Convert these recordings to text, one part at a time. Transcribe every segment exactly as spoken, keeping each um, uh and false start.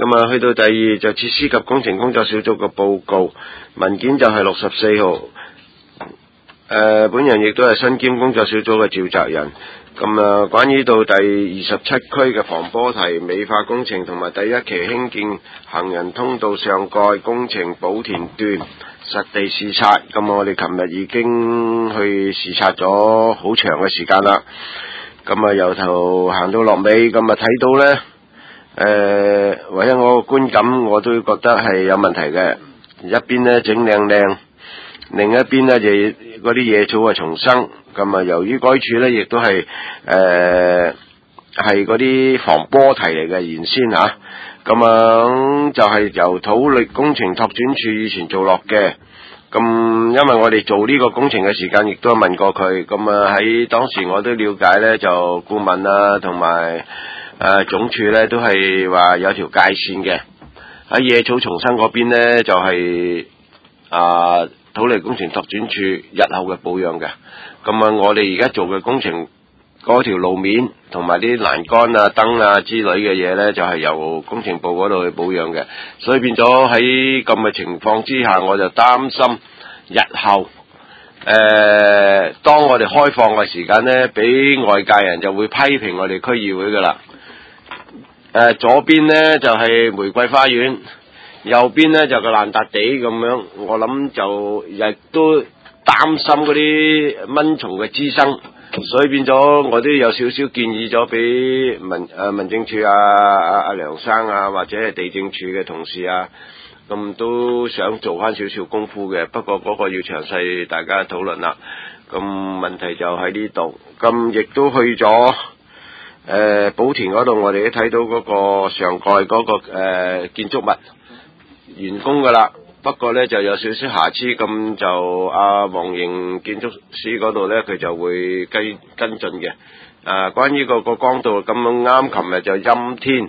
咁啊，去到第二就設施及工程工作小組嘅報告文件就係六十四號。誒、呃，本人亦都係身兼工作小組嘅召集人。咁啊，關於到第二十七區嘅防波堤美化工程同埋第一期興建行人通道上蓋工程寶田段實地視察，咁我哋琴日已經去視察咗好長嘅時間啦。咁啊，由頭行到落尾，咁啊睇到呢，誒、呃，唯一我個觀感我都覺得係有問題嘅。一邊呢整靚靚，另一邊呢就嗰啲野草啊叢生。咁啊，由於該處呢亦都係誒係嗰啲防波堤嚟嘅原先嚇，咁啊就係由土力工程拓展處以前做落嘅。咁因為我哋做呢個工程嘅時間亦都問過佢，咁啊喺當時我都了解呢，就顧問啊同埋誒總處呢都係話有條界線嘅。喺野草叢生嗰邊呢就係、是、啊土力工程拓展處日後嘅保養嘅。咁啊，我哋而家做嘅工程嗰條路面同埋啲欄杆啊、燈啊之類嘅嘢呢，就係、是、由工程部嗰度去保養嘅，所以變咗喺咁嘅情況之下，我就擔心日後誒、呃，當我哋開放嘅時間呢，俾外界人就會批評我哋區議會噶啦。誒、呃，左邊呢就係、是、玫瑰花園，右邊呢就個爛笪地咁樣，我諗就亦都擔心嗰啲蚊蟲嘅滋生，所以變咗我都有少少建議咗俾民誒民政處啊阿阿梁生啊，或者係地政處嘅同事啊，咁都想做翻少少功夫嘅。不過嗰個要詳細大家討論啦。咁問題就喺呢度，咁亦都去咗誒寶田嗰度，我哋都睇到嗰個上蓋嗰、嗰個誒、呃、建築物完工噶啦。不過呢就有少少瑕疵，咁就阿黃營建築師嗰度呢，佢就會跟跟進嘅。啊，關於個個光度咁啱，琴日就陰天，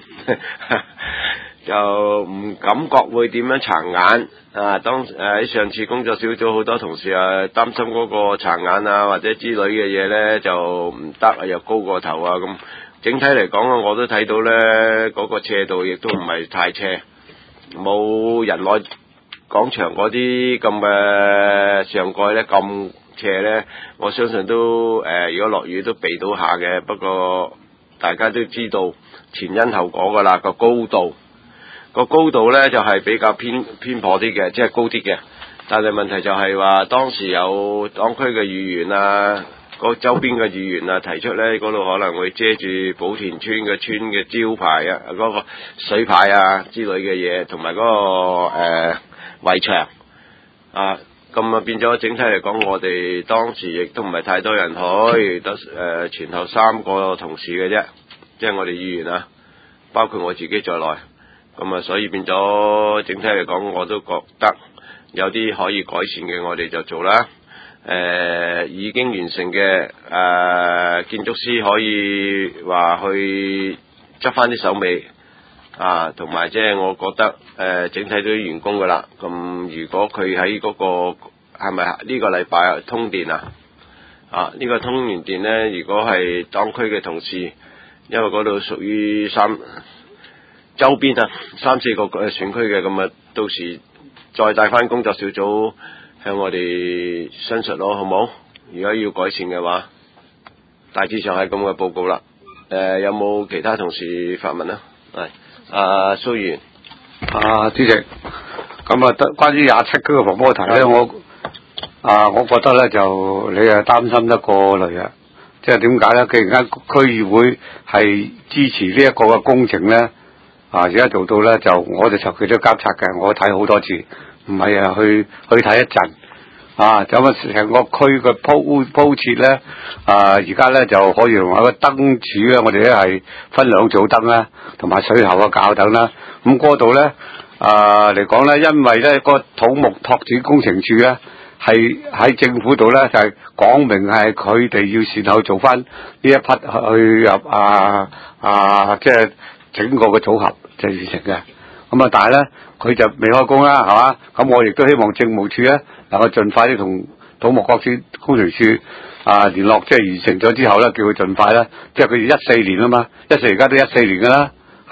就唔感覺會點樣殘眼。啊，當誒喺上次工作小組好多同事啊擔心嗰個殘眼啊或者之類嘅嘢呢，就唔得啊，又高過頭啊咁。整體嚟講啊，我都睇到呢嗰、嗰個斜度亦都唔係太斜，冇人來廣場嗰啲咁嘅上蓋咧咁斜咧，我相信都誒、呃，如果落雨都避到下嘅。不過大家都知道前因後果噶啦，個高度個高度咧就係、是、比較偏偏頗啲嘅，即係高啲嘅。但係問題就係話當時有當區嘅議員啊，個周邊嘅議員啊提出咧，嗰度可能會遮住寶田村嘅村嘅招牌啊，嗰、那個水牌啊之類嘅嘢，同埋嗰個誒。呃圍牆啊，咁啊變咗整體嚟講，我哋當時亦都唔係太多人去，得誒、呃、前後三個同事嘅啫，即係我哋議員啊，包括我自己在內，咁啊所以變咗整體嚟講，我都覺得有啲可以改善嘅，我哋就做啦。誒、呃、已經完成嘅誒、呃、建築師可以話去執翻啲手尾。啊，同埋即係我覺得誒、呃，整體都完工噶啦。咁如果佢喺嗰個係咪呢個禮拜通電啊？啊，呢、這個通完電呢，如果係當區嘅同事，因為嗰度屬於三周邊啊，三四個誒選區嘅，咁啊，到時再帶翻工作小組向我哋申述咯，好冇？如果要改善嘅話，大致上係咁嘅報告啦。誒、呃，有冇其他同事發問啊？係。啊，蘇議員， 啊，主席，咁啊，關於廿七區嘅防波堤咧，我啊，我覺得咧就你係擔心得過嚟啊，即係點解咧？既然間區議會係支持呢一個嘅工程咧，啊，而家做到咧，就我哋長期都監察嘅，我睇好多次，唔係啊，去去睇一陣。啊，咁啊，成個區嘅鋪鋪設咧，啊，而家咧就可以用一個燈柱咧，我哋咧係分兩組燈啦，同埋水喉嘅較燈啦。咁嗰度咧，啊嚟講咧，因為咧個土木拓展工程處咧係喺政府度咧就係、是、講明係佢哋要善後做翻呢一批去入啊啊，即、就、係、是、整個嘅組合就完成嘅。咁啊，但係咧佢就未開工啦，係嘛？咁我亦都希望政務處咧能夠盡快啲同土木拓展工程處啊聯絡，即係完成咗之後咧，叫佢盡快啦。即係佢一四年啊嘛，一四而家都一四年噶啦，係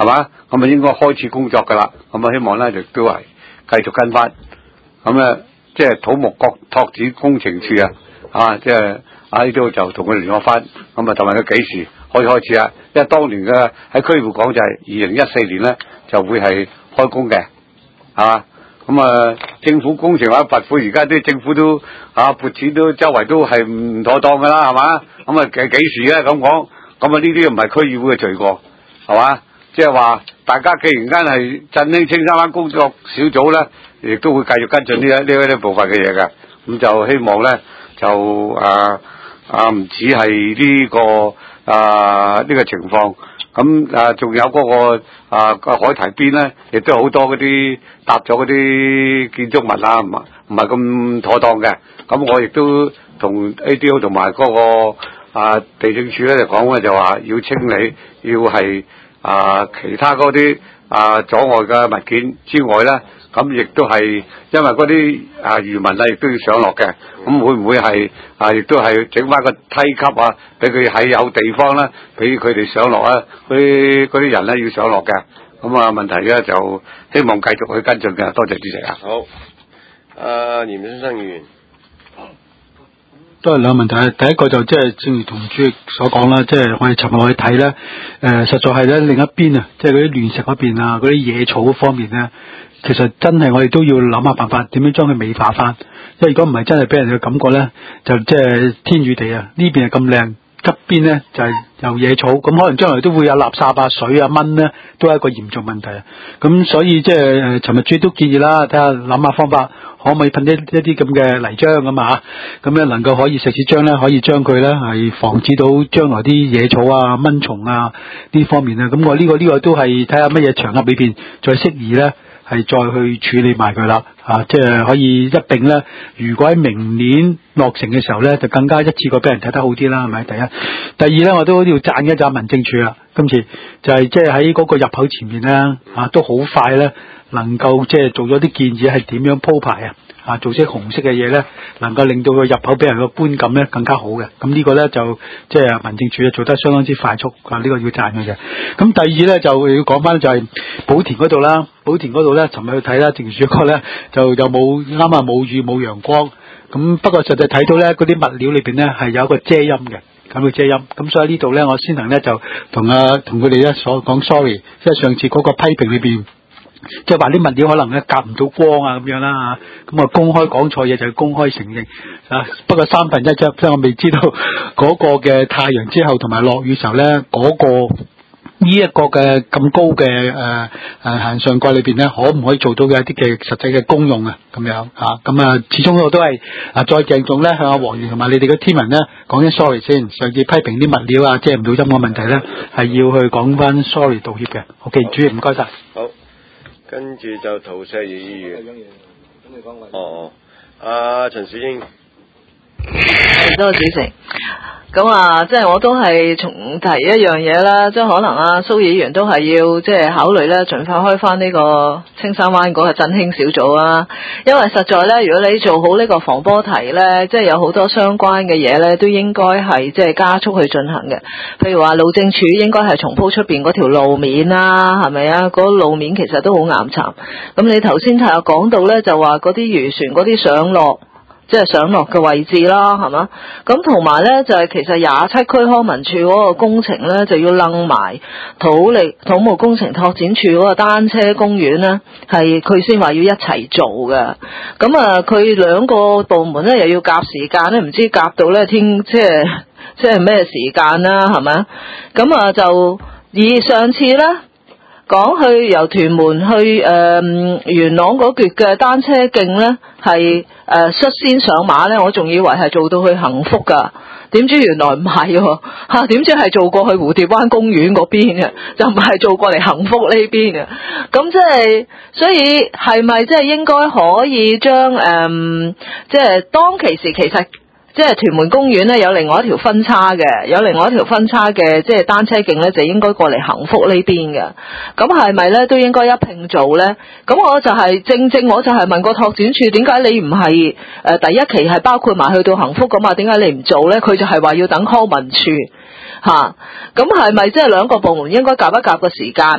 係嘛？咁啊應該開始工作㗎啦。咁啊希望咧亦都係繼續跟翻。咁咧即係土木拓拓展工程處啊，啊即係啊呢度就同佢聯絡翻。咁啊同埋佢幾時可以開始啊？因為當年嘅喺區議會講就係二零一四年咧就會係開工嘅，係嘛？咁啊，政府工程或者撥款，而家啲政府都啊撥錢都周圍都係唔妥當噶啦，係嘛？咁啊幾幾時咧咁講？咁啊呢啲唔係區議會嘅罪過，係嘛？即係話大家既然間係振興青山灣工作小組咧，亦都會繼續跟進呢一呢一部分嘅嘢嘅。咁就希望咧就啊啊唔止係呢個啊呢個情況。咁啊，仲有嗰、那個啊個海堤邊咧，亦都好多嗰啲搭咗嗰啲建築物啊，唔係唔係咁妥當嘅。咁我亦都同 A D O 同埋嗰個啊地政署咧就講咧，就話要清理，要係啊其他嗰啲啊阻礙嘅物件之外咧，咁亦都係因為嗰啲啊漁民啊，亦都要上落嘅。咁會唔會係啊？亦都係整翻個梯級啊，俾佢喺有地方咧，俾佢哋上落啊。嗰啲嗰啲人咧要上落嘅。咁啊問題咧就希望繼續去跟進嘅。多謝主席啊。 好，阿嚴先生議員。 都係兩個問題，第一個就即係正如同主席所講啦，即係我哋尋日去睇咧，誒、呃，實在係咧另一邊啊，即係嗰啲亂石嗰邊啊，嗰啲野草嗰方面咧，其實真係我哋都要諗下辦法，點樣將佢美化翻。因為如果唔係真係俾人嘅感覺咧，就即係天與地啊，呢邊係咁靚，側邊咧就係、是、有野草，咁可能將來都會有垃圾啊、水啊、蚊咧，都係一個嚴重問題啊。咁所以即係誒，尋日主席都建議啦，睇下諗下方法。可唔可以噴一一啲咁嘅泥漿咁啊？咁咧能夠可以石屎漿咧，可以將佢咧係防止到將來啲野草啊、蚊蟲啊呢方面啊。咁我呢個呢個都係睇下乜嘢場合裏邊再適宜咧，係再去處理埋佢啦。啊，即係可以一並咧。如果喺明年落成嘅時候咧，就更加一次過俾人睇得好啲啦，係咪？第一，第二咧，我都要讚一讚民政處啦。今次就係即係喺嗰個入口前面咧，啊，都好快咧。能夠即係做咗啲建議係點樣鋪排啊？啊，做些紅色嘅嘢咧，能夠令到個入口俾人個觀感咧更加好嘅。咁呢個咧就即係民政處咧做得相當之快速啊！呢、這個要讚佢嘅。咁第二咧就要講翻就係寶田嗰度啦，寶田嗰度咧，尋日去睇啦，正如主角咧就又冇啱啱冇雨冇陽光。咁不過實際睇到咧嗰啲物料裏邊咧係有一個遮陰嘅，咁個遮陰。咁所以呢度咧我先能咧就同啊同佢哋咧所講 sorry，即係上次嗰個批評裏邊。即係話啲物料可能咧夾唔到光啊咁樣啦嚇，咁啊公開講錯嘢就要公開承認啊。不過三分一啫，即係我未知道嗰個嘅太陽之後同埋落雨時候咧，嗰、嗰個呢一個嘅咁高嘅誒誒行上蓋裏邊咧，可唔可以做到嘅一啲嘅實際嘅功用啊？咁樣嚇，咁啊始終我都係啊再鄭重咧向阿黃源同埋你哋嘅天文咧講聲 sorry 先，上次批評啲物料啊遮唔到陰嘅問題咧，係要去講翻 sorry 道歉嘅。OK，主席唔該晒。 好。跟住就陶石儀議員。哦哦，阿陳小英。 係，多謝主席。咁啊，即係我都係重提一樣嘢啦，即係可能啊蘇議員都係要即係考慮咧，盡快開翻呢個青山灣嗰個振興小組啊。因為實在咧，如果你做好呢個防波堤咧，即係有好多相關嘅嘢咧，都應該係即係加速去進行嘅。譬如話路政署應該係重鋪出邊嗰條路面啦，係咪啊？嗰個路面其實都好岩巉。咁你頭先睇講到咧，就話嗰啲漁船嗰啲上落。即係上落嘅位置啦，係嘛？咁同埋咧就係、是、其實廿七區康文署嗰個工程咧就要掕埋土力土木工程拓展處嗰個單車公園咧，係佢先話要一齊做嘅。咁啊，佢兩個部門咧又要夾時間咧，唔知夾到咧天即係即係咩時間啦，係咪？咁啊就以上次咧。講去由屯門去誒、呃、元朗嗰橛嘅單車徑咧，係誒、呃、率先上馬咧，我仲以為係做到去幸福噶，點知原來唔係喎嚇，點知係做過去蝴蝶灣公園嗰邊嘅，就唔係做過嚟幸福呢邊嘅。咁即係，所以係咪即係應該可以將誒即係當其時其實？即係屯門公園咧有另外一條分叉嘅，有另外一條分叉嘅，即係單車徑咧就應該過嚟幸福呢邊嘅。咁係咪咧都應該一併做咧？咁我就係、是、正正我就係問過拓展處，點解你唔係誒第一期係包括埋去到幸福咁啊？點解你唔做咧？佢就係話要等康文署吓。咁係咪即係兩個部門應該夾一夾個時間？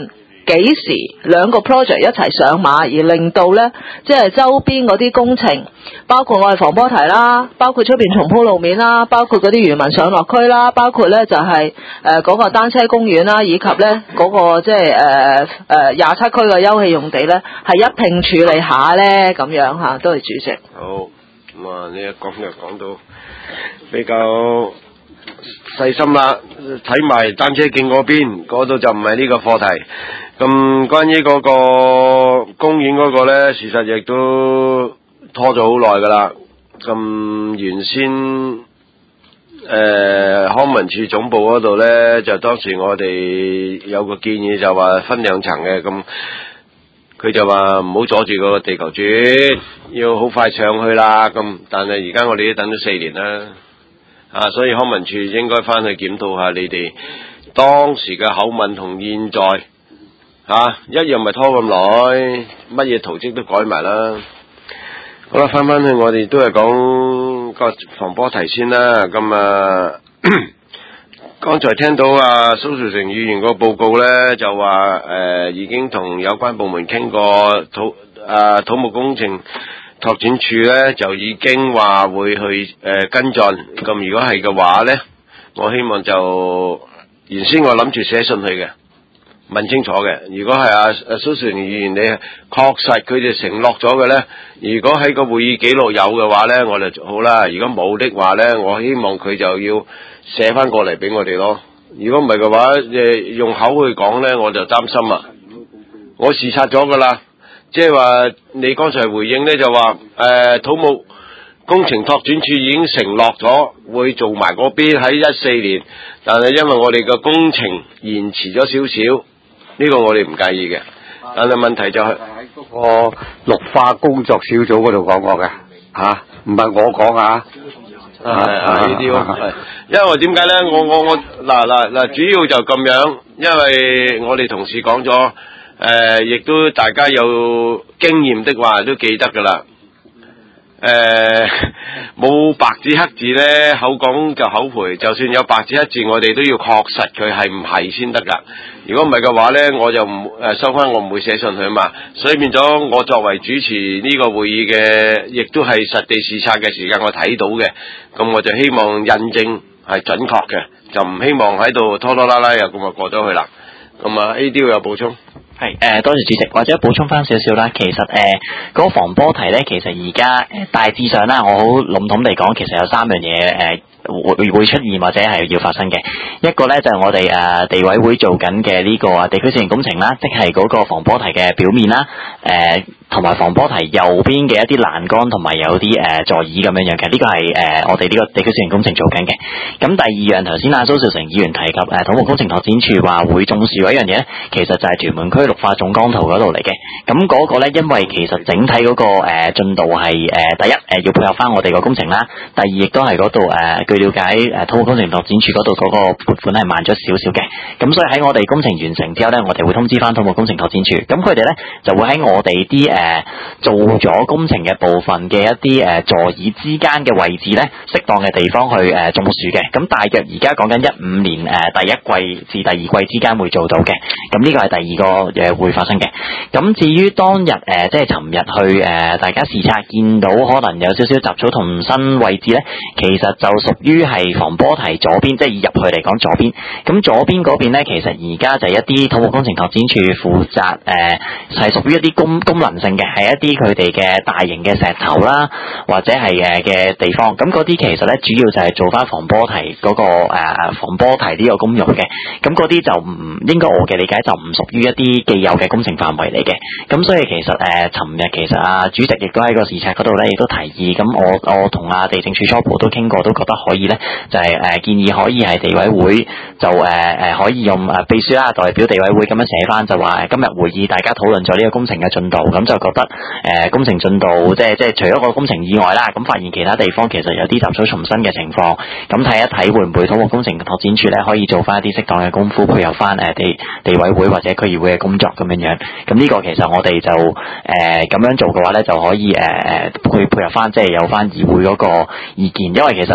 幾時兩個 project 一齊上馬，而令到咧即係周邊嗰啲工程，包括我哋防波堤啦，包括出邊重鋪路面啦，包括嗰啲漁民上落區啦，包括咧就係誒嗰個單車公園啦，以及咧嗰、嗰個即係誒誒廿七區嘅休憩用地咧，係一併處理下咧咁樣嚇。多謝主席。 好，咁啊，你一講就講到比較細心啦，睇埋單車徑嗰邊，嗰度就唔係呢個課題。咁關於嗰個公園嗰個呢，事實亦都拖咗好耐噶啦。咁原先誒、呃、康文署總部嗰度呢，就當時我哋有個建議就話分兩層嘅，咁佢就話唔好阻住個地球轉，要好快上去啦。咁但係而家我哋都等咗四年啦。啊，所以康文署應該翻去檢討下你哋當時嘅口吻同現在，吓、啊、一樣咪拖咁耐，乜嘢圖則都改埋啦。好啦，翻翻去我哋都係講個防波堤先啦。咁啊，剛才聽到啊蘇兆成議員個報告呢，就話誒、呃、已經同有關部門傾過土啊土木工程拓展處咧就已經話會去誒、呃、跟進，咁如果係嘅話咧，我希望就原先我諗住寫信去嘅，問清楚嘅。如果係阿阿蘇兆成議員你確實佢哋承諾咗嘅咧，如果喺個會議記錄有嘅話咧，我就好啦。如果冇的話咧，我希望佢就要寫翻過嚟俾我哋咯。如果唔係嘅話，誒、呃、用口去講咧，我就擔心啦。我視察咗噶啦。即係話，你剛才回應呢就話，誒、呃、土木工程拓展處已經承諾咗會做埋嗰邊喺一四年，但係因為我哋嘅工程延遲咗少少，呢、這個我哋唔介意嘅。但係問題就係喺嗰個綠化工作小組嗰度講過嘅，嚇，唔係我講啊。 係係呢啲咯，因為點解呢？我我我嗱嗱嗱，主要就咁樣，因為我哋同事講咗。誒、呃，亦都大家有經驗的話都記得噶啦。誒、呃，冇白紙黑字呢，口講就口賠。就算有白紙黑字，我哋都要確實佢係唔係先得噶。如果唔係嘅話呢，我就唔誒收翻，我唔會寫信去嘛。所以變咗，我作為主持呢個會議嘅，亦都係實地視察嘅時間，我睇到嘅。咁我就希望印證係準確嘅，就唔希望喺度拖拖拉拉又咁啊過咗去啦。咁啊 A D 有補充。 係誒、呃，多謝主席，或者補充翻少少啦。其實誒，嗰、呃那個防波堤咧，其實而家誒大致上啦，我好籠統地講，其實有三樣嘢誒。呃會會出現或者係要發生嘅。一個咧就係、是、我哋誒、呃、地委會做緊嘅呢個地區小型工程啦，即係嗰個防波堤嘅表面啦，誒同埋防波堤右邊嘅一啲欄杆同埋有啲誒、呃、座椅咁樣樣嘅，呢、這個係誒、呃、我哋呢個地區小型工程做緊嘅。咁第二樣頭先阿蘇兆成議員提及誒、呃、土木工程拓展處話會重視嗰一樣嘢咧，其實就係屯門區綠化總綱圖嗰度嚟嘅。咁嗰個咧，因為其實整體嗰、那個誒進、呃、度係誒、呃、第一誒、呃、要配合翻我哋個工程啦，第二亦都係嗰度誒。據了解，誒土木工程拓展處嗰度嗰個撥款係慢咗少少嘅，咁所以喺我哋工程完成之後呢，我哋會通知翻土木工程拓展處，咁佢哋呢就會喺我哋啲誒做咗工程嘅部分嘅一啲誒、呃、座椅之間嘅位置呢，適當嘅地方去誒、呃、種樹嘅，咁大約而家講緊一五年誒、呃、第一季至第二季之間會做到嘅，咁呢個係第二個誒、呃、會發生嘅。咁至於當日誒、呃、即係尋日去誒、呃、大家視察見到可能有少少雜草叢生位置呢，其實就屬於係防波堤左邊，即係入去嚟講左邊。咁左邊嗰邊呢，其實而家就係一啲土木工程拓展處負責誒，係、呃、屬於一啲功功能性嘅，係一啲佢哋嘅大型嘅石頭啦，或者係誒嘅地方。咁嗰啲其實呢，主要就係做翻防波堤嗰、那個誒、呃、防波堤呢個功用嘅。咁嗰啲就唔應該，我嘅理解就唔屬於一啲既有嘅工程範圍嚟嘅。咁所以其實誒，尋、呃、日其實啊主席亦都喺個視察嗰度呢，亦都提議。咁我我同啊地政處初步都傾過，都覺得可以呢。就係、是、誒、呃、建議可以係地委會就誒誒、呃、可以用誒秘書啦代表地委會咁樣寫翻，就話今日會議大家討論咗呢個工程嘅進度，咁就覺得誒、呃、工程進度即係即係除咗個工程以外啦，咁發現其他地方其實有啲雜草叢生嘅情況，咁睇一睇會唔會土木工程拓展處咧可以做翻一啲適當嘅功夫配合翻誒地地委會或者區議會嘅工作咁樣樣。咁呢個其實我哋就誒咁、呃、樣做嘅話咧就可以誒誒配配合翻即係有翻議會嗰個意見，因為其實誒當然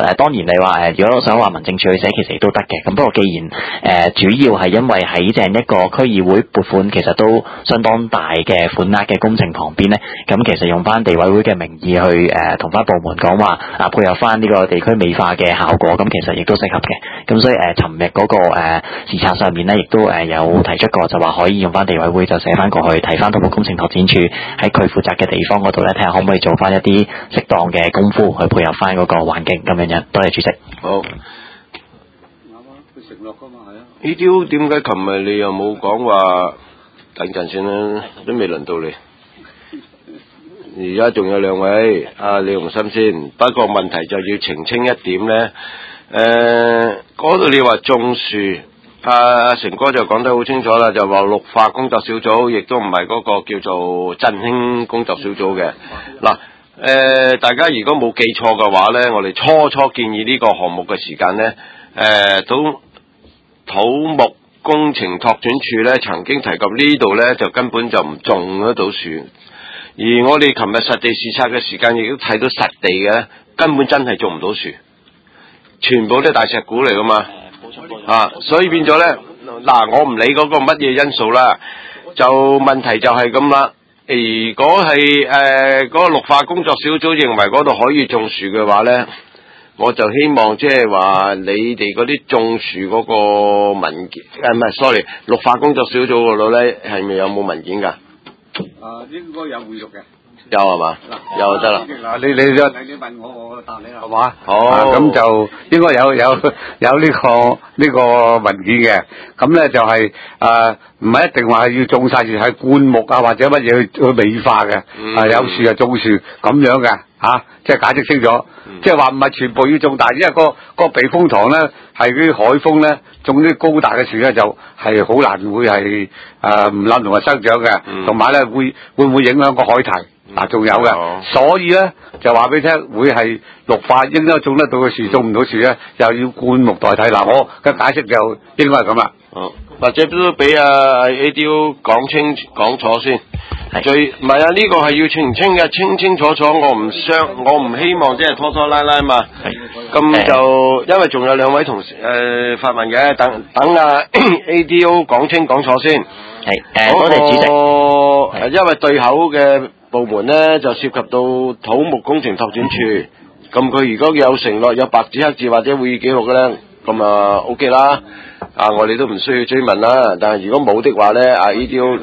你話誒，如果想話民政處去寫，其實亦都得嘅。咁不過既然誒、呃、主要係因為喺正一個區議會撥款，其實都相當大嘅款額嘅工程旁邊咧，咁其實用翻地委會嘅名義去誒同翻部門講話啊，配合翻呢個地區美化嘅效果，咁其實亦都適合嘅。咁所以誒，尋日嗰個誒視察上面咧，亦都誒有提出過，就話可以用翻地委會就寫翻過去，睇翻土木工程拓展處喺佢負責嘅地方嗰度咧，睇下可唔可以做翻一啲適當嘅功夫去配合翻嗰個環境咁樣樣。多謝主席。 好。 啱啊，佢承諾㗎嘛，係啊。 呢啲點解琴日你又冇講話？等陣先啦，都未輪到你。而家仲有兩位，阿李鴻心先。不過問題就要澄清一點咧。誒，嗰度你話種樹，阿成哥就講得好清楚啦，就話綠化工作小組，亦都唔係嗰個叫做振興工作小組嘅。嗱，誒，大家如果冇記錯嘅話咧，我哋初初建議呢個項目嘅時間咧，誒，土土木工程拓展處咧曾經提及呢度咧就根本就唔種得到樹，而我哋琴日實地視察嘅時間亦都睇到實地嘅，根本真係種唔到樹。全部都係大石鼓嚟噶嘛，啊，所以變咗咧，嗱，我唔理嗰個乜嘢因素啦，就問題就係咁啦。如果係誒嗰個綠化工作小組認為嗰度可以種樹嘅話咧，我就希望即係話你哋嗰啲種樹嗰個文件，誒唔係 sorry， 綠化工作小組嗰度咧係咪有冇文件㗎？ 啊，應該有會錄嘅。 有係嘛？有就得啦。 嗱，你你你你問我，我答你啦，係嘛？ 好。 咁就應該有有有呢個呢個文件嘅。咁咧就係誒唔係一定話係要種晒樹，係灌木啊或者乜嘢去去美化嘅。 嗯。 啊有樹就種樹咁樣嘅嚇，即係解釋清楚。即係話唔係全部要種大，因為個個避風塘咧係嗰啲海風咧種啲高大嘅樹咧就係好難會係誒唔冧同埋生長嘅，同埋咧會會唔會影響個海堤？嗱，仲有嘅， 嗯、 所以咧就話俾你聽，會係綠化應該種得到嘅樹，種唔到樹咧，又要灌木代替。嗱，我嘅解釋就應該係咁啦。 好，或者都俾阿 A D O 講清講楚先。最唔係啊，呢、這個係要澄清嘅，清清楚楚。我唔想，我唔希望即係拖拖拉拉嘛。咁就因為仲有兩位同事誒、呃、發問嘅，等等啊 A D O 講清講楚先。 係誒，多謝主席。 因為對口嘅部門咧就涉及到土木工程拓展處，咁佢如果有承諾有白紙黑字或者會議記錄嘅咧，咁啊 OK 啦，啊我哋都唔需要追問啦。但係如果冇的話咧，啊呢啲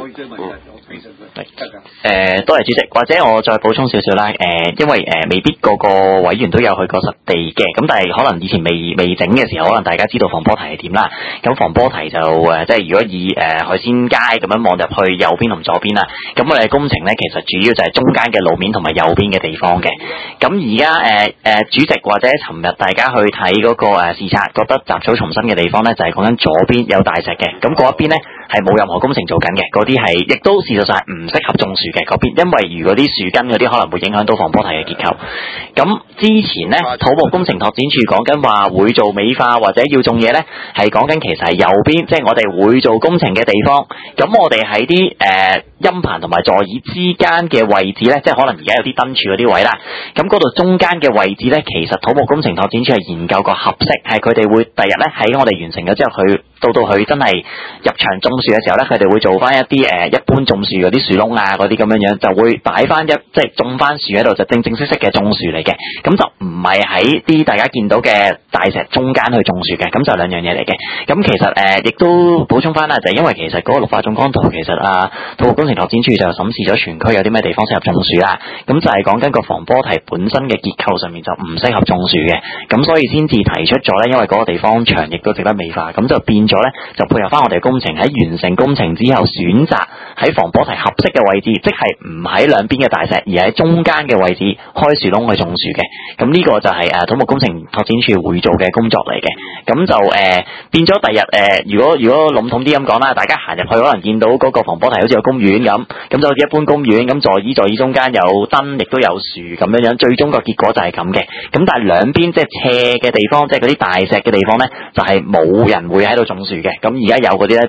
誒，多謝主席，或者我再補充少少啦。誒、呃，因為誒、呃、未必個個委員都有去過實地嘅，咁但係可能以前未未整嘅時候，可能大家知道防波堤係點啦。咁防波堤就誒、呃，即係如果以誒、呃、海鮮街咁樣望入去右邊同左邊啦，咁我哋嘅工程咧，其實主要就係中間嘅路面同埋右邊嘅地方嘅。咁而家誒誒主席或者尋日大家去睇嗰個誒視察，覺得雜草叢生嘅地方咧，就係講緊左邊有大石嘅，咁嗰一邊咧係冇任何工程做緊嘅，嗰啲係亦都事實上係唔適合種樹嘅嗰邊，因為如果啲樹根嗰啲可能會影響到防波堤嘅結構。咁之前呢，土木工程拓展處講緊話會做美化或者要種嘢呢，係講緊其實係右邊，即係我哋會做工程嘅地方。咁我哋喺啲誒陰棚同埋座椅之間嘅位置呢，即係可能而家有啲燈柱嗰啲位啦。咁嗰度中間嘅位置呢，其實土木工程拓展處係研究過合適，係佢哋會第日呢喺我哋完成咗之後，佢到到佢真係入場種樹嘅時候呢，佢哋會做翻一啲誒、呃、一般種樹嗰啲樹窿啊嗰啲咁樣樣，就會擺翻一即係種翻樹喺度，就正正式式嘅種樹嚟嘅。咁就唔係喺啲大家見到嘅大石中間去種樹嘅，咁就兩樣嘢嚟嘅。咁其實誒亦、呃、都補充翻啦，就係、因為其實嗰個綠化種光圖其實啊土木工程拓展處就審視咗全區有啲咩地方適合種樹啦。咁就係講緊個防波堤本身嘅結構上面就唔適合種樹嘅，咁所以先至提出咗咧，因為嗰個地方長亦都值得美化，咁就變咗咧就配合翻我哋嘅工程，喺完成工程之後選擇喺防波堤合適嘅位置，即係唔喺兩邊嘅大石，而喺中間嘅位置開樹窿去種樹嘅。咁呢個就係誒土木工程拓展處會做嘅工作嚟嘅。咁就誒、呃、變咗第日誒、呃，如果如果籠統啲咁講啦，大家行入去可能見到嗰個防波堤好似個公園咁，咁就好似一般公園咁，座椅座椅中間有燈，亦都有樹咁樣樣，最終個結果就係咁嘅。咁但係兩邊即係斜嘅地方，即係嗰啲大石嘅地方咧，就係、是、冇人會喺度種樹嘅。咁而家有嗰啲咧就屬於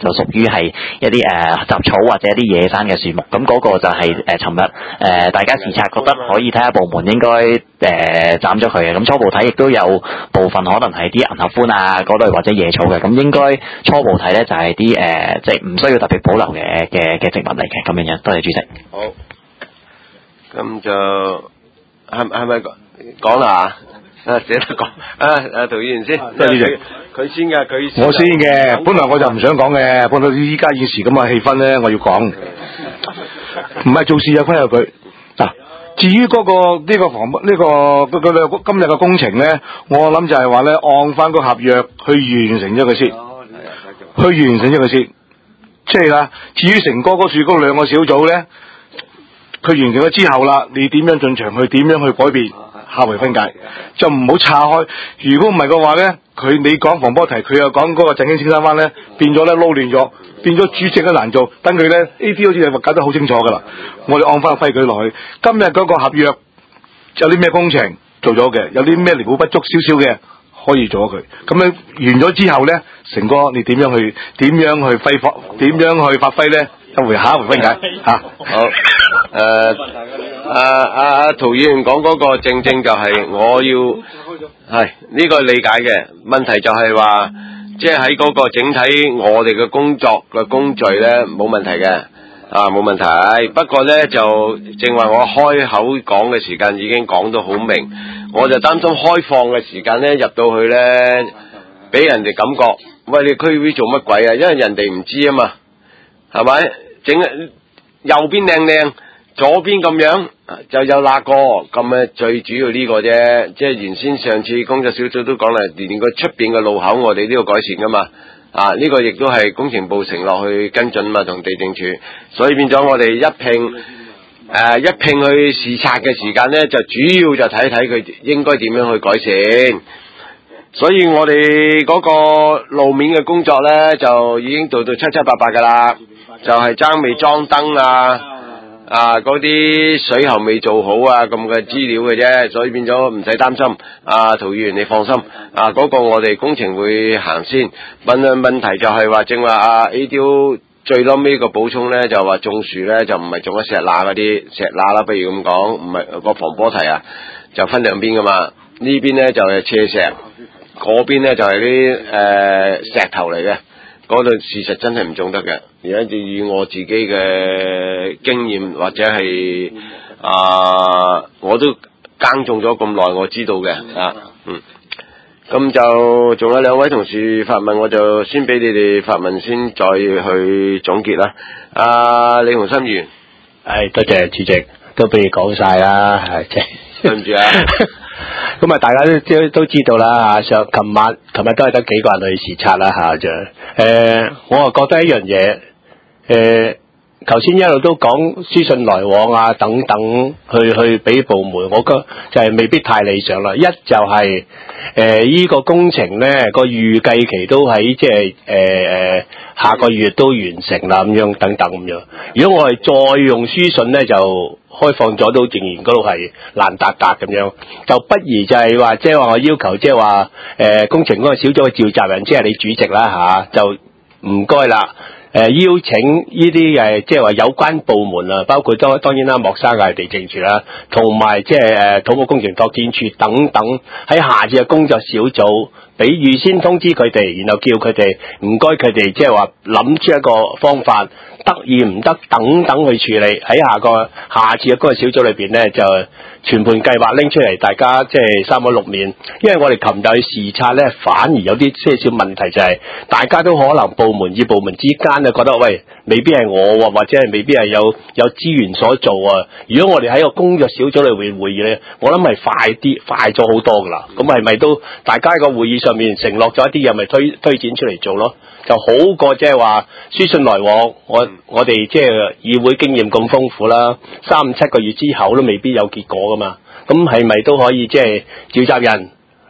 於係一啲誒、呃、雜草或者一啲野生嘅樹木。咁嗰個就係誒尋日誒大家視察覺得可以睇下部門應該誒、呃、斬咗佢嘅。咁初步睇亦都有部分可能係啲銀合歡啊嗰類或者野草嘅。咁應該初步睇咧就係啲誒即係唔需要特別保留嘅嘅嘅植物嚟嘅咁樣樣。多謝主席。 好，咁就係係咪講啦？啊，捨得講啊！啊，陶議員先， 多謝主席。 佢先嘅，佢我先嘅。本來我就唔想講嘅，本來依家現時咁嘅氣氛咧，我要講。唔係做事有規有矩嗱。至於嗰、那個呢、這個房呢、這個嗰、這個今日嘅工程咧，我諗就係話咧，按翻個合約去完成咗佢先，去完成咗佢先。即係啦。至於成哥嗰處嗰兩個小組咧，佢完成咗之後啦，你點樣進場去，點樣去改變？下回分解，就唔好岔開。如果唔係嘅話咧，佢你講防波堤，佢又講嗰個振興青山灣咧，變咗咧撈亂咗，變咗主席都難做。等佢咧 A D 好似係搞得好清楚噶啦。我哋按翻個規矩落去。今日嗰個合約有啲咩工程做咗嘅，有啲咩彌補不足少少嘅，可以做咗佢。咁樣完咗之後咧，成哥你點樣去點樣去揮發，點樣去發揮咧？一回下一回分解嚇。 好，誒。啊啊啊！陶議員講嗰個正正就係我要係呢、這個理解嘅問題就係話，即係喺嗰個整體我哋嘅工作嘅工序咧冇問題嘅啊冇問題。不過咧就正話我開口講嘅時間已經講到好明，我就擔心開放嘅時間咧入到去咧，俾人哋感覺喂你區會做乜鬼啊？因為人哋唔知啊嘛，係咪整右邊靚靚？左邊咁樣就有那個咁嘅，最主要呢個啫，即係原先上次工作小組都講啦，連個出邊嘅路口我哋都要改善噶嘛，啊呢、這個亦都係工程部承諾去跟進嘛，同地政處，所以變咗我哋一併誒、呃、一併去視察嘅時間咧，就主要就睇睇佢應該點樣去改善，所以我哋嗰個路面嘅工作咧就已經做到七七八八噶啦，就係、是、爭未裝燈啊。啊！嗰啲水喉未做好啊，咁嘅資料嘅啫，所以變咗唔使擔心。啊，陶議員你放心，啊嗰、那個我哋工程會行先。問問題就係話正話啊 A D O 最撈尾個補充咧，就話種樹咧就唔係種咗石罅嗰啲石罅啦，不如咁講，唔係個防波堤啊，就分兩邊噶嘛。呢邊咧就係、是、斜石，嗰邊咧就係啲誒石頭嚟嘅。嗰度事實真係唔種得嘅，而家以我自己嘅經驗或者係啊、呃，我都耕種咗咁耐，我知道嘅啊，嗯，咁就仲有兩位同事發問，我就先俾你哋發問先，再去總結啦。啊，李鴻心議員， 係多謝主席，都俾你講晒啦，係即係對唔住啊。 咁啊，大家都都都知道啦嚇。上琴晚、琴日都係得幾個人去視察啦嚇，就誒，我啊覺得一樣嘢誒，頭先一路都講書信來往啊等等，去去俾部門，我覺得就係未必太理想啦。一就係誒依個工程咧個預計期都喺即係誒誒下個月都完成啦，咁樣等等咁樣。如果我係再用書信咧就。開放咗都仍然嗰度係爛達達咁樣，就不如就係話，即係話我要求，即係話誒工程嗰個小組嘅召集人，即係你主席啦嚇、啊，就唔該啦。誒、呃、邀請呢啲誒即係話有關部門啊，包括當當然啦，莫生嘅地政處啦，同埋即係誒土木工程拓展處等等，喺下次嘅工作小組，俾預先通知佢哋，然後叫佢哋唔該佢哋即係話諗出一個方法。得意唔得等等去處理，喺下個下次嘅嗰個小組裏邊咧，就全盤計劃拎出嚟，大家即係三口六面。因為我哋琴日去視察咧，反而有啲些少問題，就係大家都可能部門與部門之間咧覺得喂，未必係我或者係未必係有有資源所做啊。如果我哋喺個工作小組裏邊會議咧，我諗係快啲快咗好多噶啦。咁係咪都大家喺個會議上面承諾咗一啲嘢，咪推推展出嚟做咯？就好過即係話書信來往，我我哋即係議會經驗咁豐富啦，三五七個月之後都未必有結果噶嘛。咁係咪都可以即係召集人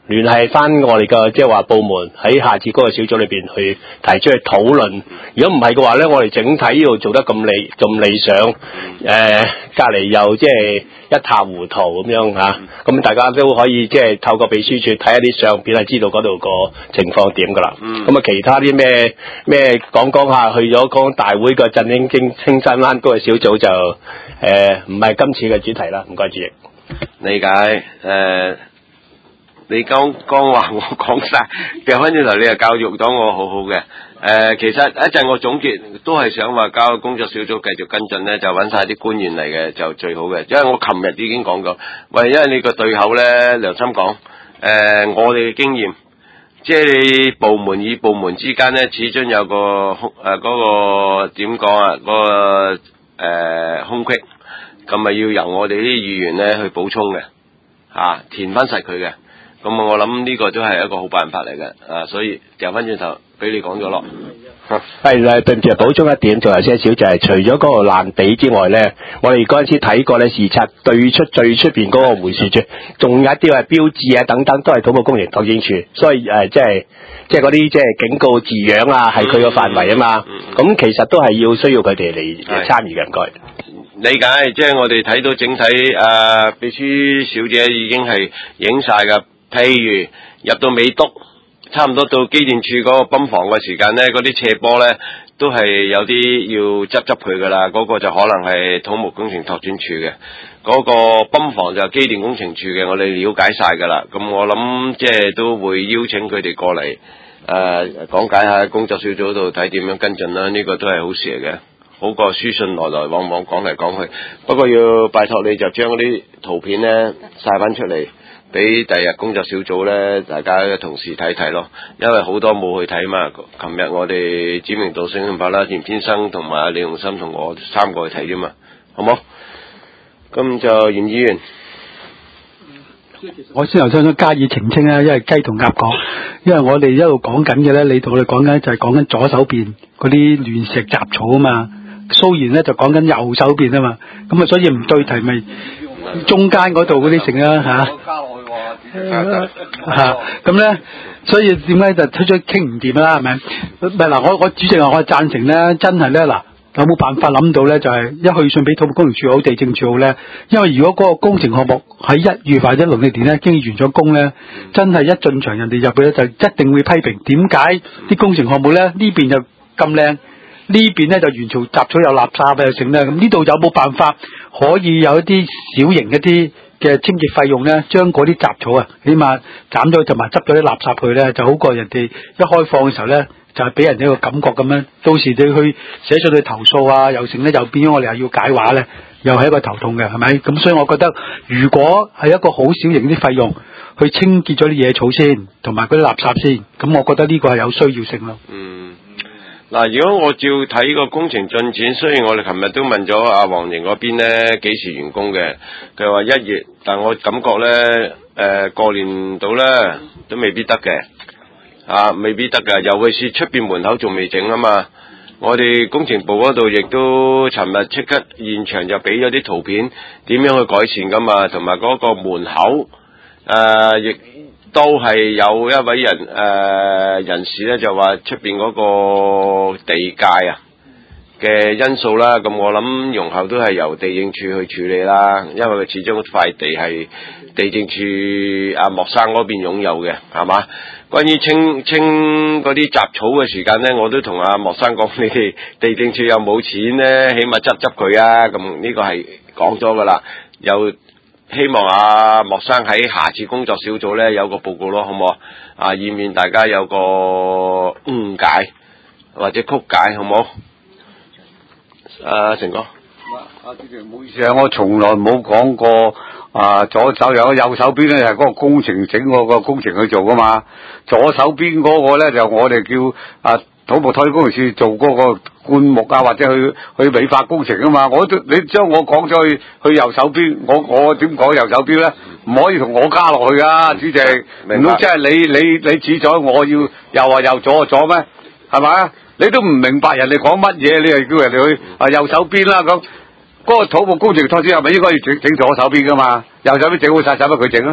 聯繫翻我哋嘅即係話部門喺下次嗰個小組裏邊去提出去討論。如果唔係嘅話咧，我哋整體要做得咁理咁理想，誒、呃、隔離又即係一塌糊塗咁樣嚇。咁、啊、大家都可以即係透過秘書處睇一啲相片，係知道嗰度個情況點㗎啦。咁啊，其他啲咩咩講講下去咗講大會嘅振興青青山灣嗰個小組就誒唔係今次嘅主題啦。唔該主席。 理解誒。呃你剛剛話我講晒，掉翻轉頭你又教育到我好好嘅。誒、呃，其實一陣我總結都係想話交工作小組繼續跟進咧，就揾晒啲官員嚟嘅就最好嘅。因為我琴日已經講過，喂，因為你個對口咧，良心講，誒、呃，我哋嘅經驗，即係你部門與部門之間咧，始終有個空誒嗰個點講啊，嗰、那個誒、呃、空隙，咁咪要由我哋啲議員咧去補充嘅，嚇、啊、填翻實佢嘅。咁我諗呢個都係一個好辦法嚟嘅，啊，所以掉翻轉頭俾你講咗咯。 係啦，對唔住，補充一點，仲有些少就係、是、除咗嗰個爛地之外咧，我哋嗰陣時睇過咧視察對出最出邊嗰個回旋處，仲有一啲係標誌啊等等，都係土木工程拓展處，所以誒、呃、即係即係嗰啲即係警告字樣啊，係佢個範圍啊嘛。咁、嗯嗯嗯、其實都係要需要佢哋嚟嚟參與嘅，唔該。 理解，即係我哋睇到整體誒、呃，秘書小姐已經係影晒㗎。譬如入到美督，差唔多到機電處嗰個泵房嘅時間咧，嗰啲斜坡咧都係有啲要執執佢噶啦。嗰、那個就可能係土木工程拓展處嘅，嗰、那個泵房就係機電工程處嘅。我哋了解晒噶啦。咁我諗即係都會邀請佢哋過嚟誒、呃、講解下工作小組度睇點樣跟進啦。呢、這個都係好事嚟嘅，好過書信來來往往講嚟講去。不過要拜託你就將嗰啲圖片咧晒翻出嚟，俾第日工作小組咧，大家嘅同事睇睇咯，因為好多冇去睇嘛。琴日我哋指名道姓法啦，嚴先生同埋李鴻心同我三個去睇啫嘛，好冇？咁就嚴議員， 我先頭想想加以澄清啦，因為雞同鴨講，因為我哋一路講緊嘅咧，你同我哋講緊就係講緊左手邊嗰啲亂石雜草啊嘛，蘇然咧就講緊右手邊啊嘛，咁啊所以唔對題咪中間嗰度嗰啲成啦嚇。嚇咁咧，所以點解就推出傾唔掂啦？係咪？唔係嗱，我我主席話我贊成咧，真係咧嗱，有冇辦法諗到咧？就係、是、一去信俾土木工程處好、地政處好咧，因為如果嗰個工程項目喺一月或者農曆年咧，經已完咗工咧，真係一進場人哋入去咧，就一定會批評點解啲工程項目咧呢邊就咁靚，呢邊咧就完全雜草有垃圾又剩咧，咁呢度有冇辦法可以有一啲小型一啲嘅清潔費用咧，將嗰啲雜草啊，起碼斬咗同埋執咗啲垃圾去咧，就好過人哋一開放嘅時候咧，就係、是、俾人一個感覺咁樣。到時你去寫上去投訴啊，又成咧，又變咗我哋又要解話咧，又係一個頭痛嘅，係咪？咁所以我覺得，如果係一個好小型啲費用去清潔咗啲野草先，同埋嗰啲垃圾先，咁我覺得呢個係有需要性咯。 嗯。嗱，如果我照睇個工程進展，雖然我哋琴日都問咗阿黃營嗰邊咧幾時完工嘅，佢話一月，但我感覺咧誒、呃、過年到咧都未必得嘅，啊未必得㗎，尤其是出邊門口仲未整啊嘛。我哋工程部嗰度亦都尋日即刻現場就俾咗啲圖片，點樣去改善噶嘛，同埋嗰個門口誒亦。呃都係有一位人誒、呃、人士咧，就話出邊嗰個地界啊嘅因素啦，咁我諗容後都係由地政處去處理啦，因為佢始終塊地係地政處阿莫生嗰邊擁有嘅，係嘛？關於清清嗰啲雜草嘅時間咧，我都同阿莫生講，你哋地政處有冇錢咧？起碼執執佢啊！咁呢個係講咗噶啦，有。希望阿、啊、莫生喺下次工作小組咧有個報告咯，好唔好啊？以免大家有個誤解或者曲解，好唔好？啊，成哥， 阿主席唔好意思啊，我從來冇講過啊，左手有右手邊咧係嗰個工程整嗰個工程去做噶嘛，左手邊嗰個咧就我哋叫啊土木拓展工程處做嗰個灌木啊，或者去去美化工程啊嘛。我都你將我講咗去去右手邊，我我點講右手邊咧？唔可以同我加落去啊，主席。唔通即係你你你指咗我要右啊右左啊左咩？係咪？你都唔明白人哋講乜嘢，你又叫人哋去啊右手邊啦咁。嗰個土木工程拓展係咪應該要整整左手邊噶嘛？右手邊整好晒，使乜佢整啊？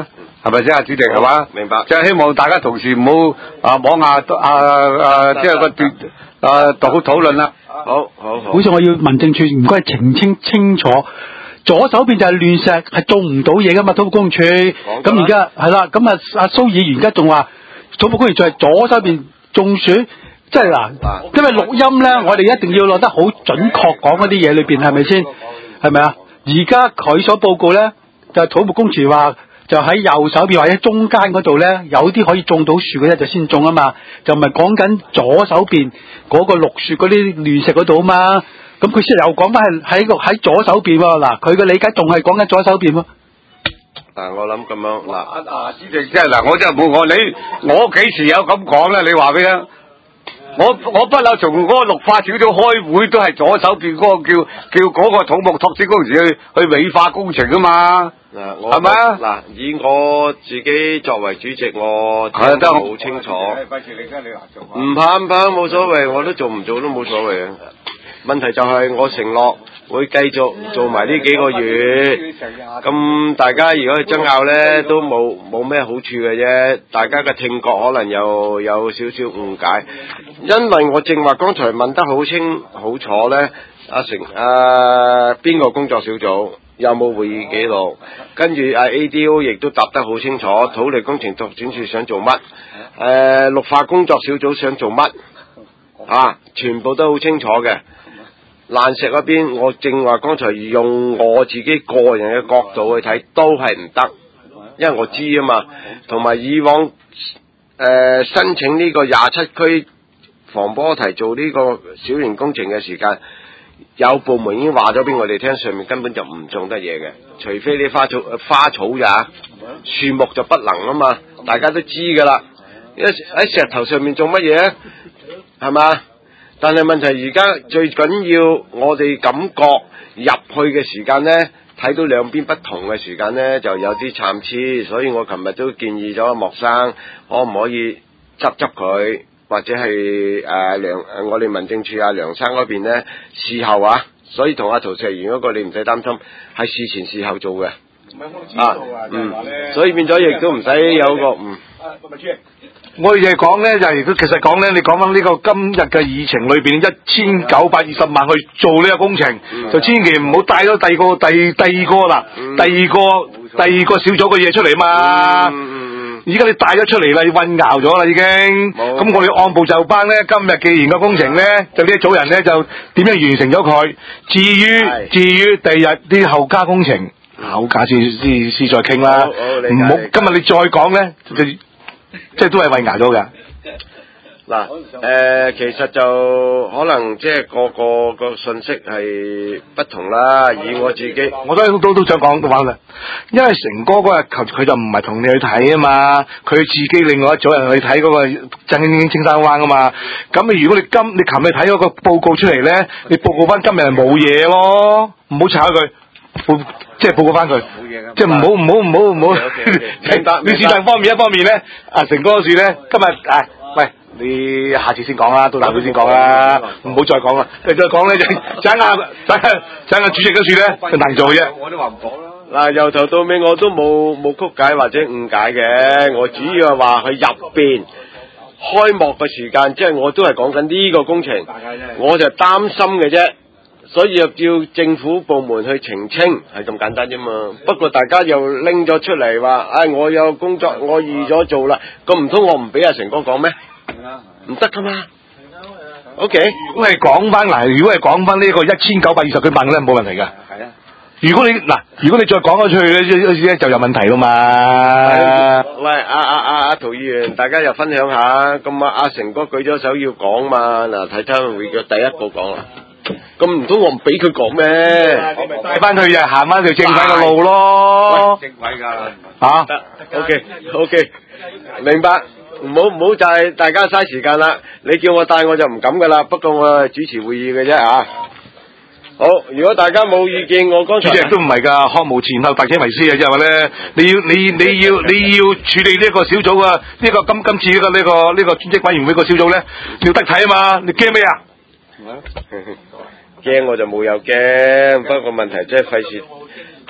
係咪先啊？主席係嘛？ 明白。 即係希望大家同事唔好啊妄下啊啊，即係個段啊討討論啦。 好好好。 好似我要民政處唔該澄清清楚，左手邊就係亂石，係種唔到嘢噶嘛，土木工程處。咁而家係啦，咁啊阿蘇議員而家仲話土木工程處係左手邊中暑，即係嗱，因為錄音咧，我哋一定要攞得好準確講嗰啲嘢裏邊，係咪先？係咪啊？而家佢所報告咧，就係土木工程話。就喺右手邊或者中間嗰度咧，有啲可以種到樹嘅咧，就先種啊嘛，就唔係講緊左手邊嗰個綠樹嗰啲亂石嗰度啊嘛。咁佢先又講翻係喺個喺左手邊喎。嗱，佢嘅理解仲係講緊左手邊喎。 嗱，我諗咁樣嗱， 啊啊，主席即係嗱，我真係冇我你，我幾時有咁講咧？你話俾我。我我不嬲從嗰個綠化小組開會都係左手邊嗰個叫叫嗰個土木拓展工程去去美化工程啊嘛。 嗱，我係咪啊？ 嗱，以我自己作為主席，我聽得好清楚。唔怕唔怕，冇所謂，我都做唔做都冇所謂啊。問題就係我承諾會繼續做埋呢幾個月。咁大家如果去爭拗咧，都冇冇咩好處嘅啫。大家嘅聽覺可能又有少少誤解，因為我正話剛才問得好清好楚咧。阿成啊，邊個工作小組？有冇會議記錄？跟住啊 A D O 亦都答得好清楚，土地工程拓展處想做乜？誒、呃，綠化工作小組想做乜？啊，全部都好清楚嘅。爛石嗰邊，我正話剛才用我自己個人嘅角度去睇，都係唔得，因為我知啊嘛。同埋以往誒、呃、申請呢個廿七區防波堤做呢個小型工程嘅時間。有部門已經話咗俾我哋聽，上面根本就唔種得嘢嘅，除非你花草花草咋，樹木就不能啊嘛，大家都知噶啦。喺石頭上面種乜嘢？係嘛？但係問題而家最緊要，我哋感覺入去嘅時間呢，睇到兩邊不同嘅時間呢，就有啲參差，所以我琴日都建議咗阿莫生，可唔可以執執佢？或者係誒、呃、梁誒我哋民政處阿梁生嗰邊咧，事後啊，所以同阿陶石元嗰個你唔使擔心，係事前事後做嘅。啊，嗯，所以變咗亦都唔使有個嗯。 我哋講咧就係、是，其實講咧，你講翻呢個今日嘅議程裏邊一千九百二十萬去做呢個工程，嗯、就千祈唔好帶咗第二個第第二個啦，嗯、第二個第二個小組嘅嘢出嚟嘛。嗯而家你帶咗出嚟啦，你混淆咗啦已經。咁我哋按部就班咧，今日既然個工程咧，就呢一組人咧就點樣完成咗佢。至於至於第日啲後加工程，後加先先先再傾啦。唔好今日你再講咧，就即係都係混淆咗嘅。 嗱，誒，其實就可能即係個個個信息係不同啦。以我自己， 我都都都想講嘅話啦，因為成哥嗰日佢佢就唔係同你去睇啊嘛，佢自己另外一組人去睇嗰個振興青山灣啊嘛。咁你如果你今你琴日睇嗰個報告出嚟咧，你報告翻今日係冇嘢咯，唔好炒佢，報即係報告翻佢，即係唔好唔好唔好唔好。明白。你事實方面一方面咧，阿成哥嘅事咧，今日誒喂。你下次先講啦，到大會先講啦，唔好再講啦。你再講咧就爭下爭下爭下主席嗰處咧就難做嘅啫。我都話唔講啦。 嗱，由頭到尾我都冇冇曲解或者誤解嘅，我主要係話佢入邊開幕嘅時間，即係我都係講緊呢個工程，我就擔心嘅啫。所以又叫政府部門去澄清，係咁簡單啫嘛。不過大家又拎咗出嚟話，唉、哎，我有工作，我預咗做啦。咁唔通我唔俾阿成哥講咩？唔得噶嘛。O K， 如果係講翻嗱，如果係講翻呢個一千九百二十佢問咧，冇問題噶。係啊。如果你嗱，如果你再講咗出去咧，就有問題噶嘛。 喂，阿阿阿阿陶議員，大家又分享下。咁啊，阿成哥舉咗手要講嘛。嗱，睇睇會嘅第一個講啦。咁唔通我唔俾佢講咩？ 我咪帶翻佢啊，行翻條正軌嘅路咯。 正軌噶吓。 得 ，OK OK，明白。唔好唔好就係大家嘥時間啦。你叫我帶我就唔敢噶啦。不過我係主持會議嘅啫啊。好，如果大家冇意見，我剛才主席都唔係噶，學無前後，大體為師啊，即係話咧，你要你你要你要處理呢一個小組啊，呢、這個今今次呢、這個呢、這個呢、這個專職委員會個小組咧，你要得睇啊嘛，你驚咩啊？驚我就冇有驚，不過問題即係費事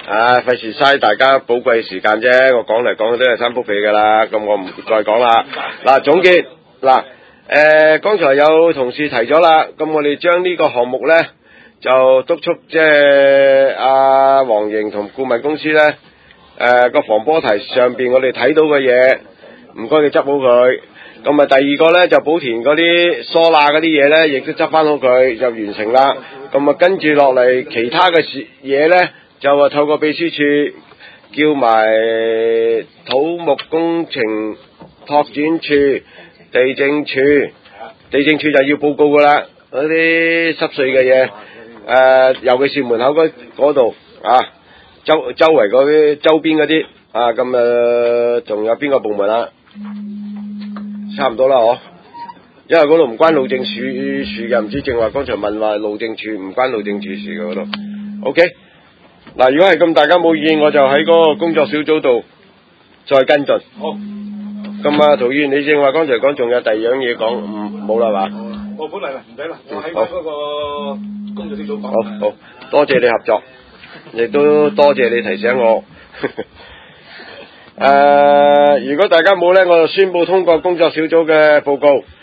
啊，費事嘥大家寶貴時間啫，我講嚟講去都係三幅被㗎啦，咁我唔再講啦。嗱，總結嗱，誒，剛才有同事提咗啦，咁我哋將呢個項目咧就督促即係阿黃瑩同顧問公司咧，誒個防波堤上邊我哋睇到嘅嘢，唔該你執好佢。咁啊，第二個咧就寶田嗰啲疏罅嗰啲嘢咧，亦都執翻好佢，就完成啦。咁啊，跟住落嚟其他嘅事嘢咧，就話透過秘書處叫埋土木工程拓展處、地政處，地政處就要報告噶啦，嗰啲濕碎嘅嘢，誒、呃，尤其是門口嗰嗰度啊，周周圍嗰啲周邊嗰啲啊，咁啊，仲有邊個部門啊？差唔多啦，嗬，因為嗰度唔關路政署署嘅，唔知正話剛才問話路政署唔關路政署事嘅嗰度。OK，嗱，如果係咁，大家冇意見，我就喺嗰個工作小組度再跟進。好。咁啊，陶議員，你正話剛才講仲有第二樣嘢講，唔冇啦嘛？ 我本嚟啦，唔使啦，我喺嗰個工作小組講。 好好，多謝你合作，亦都多謝你提醒我。誒、呃，如果大家冇咧，我就宣布通過工作小組嘅報告。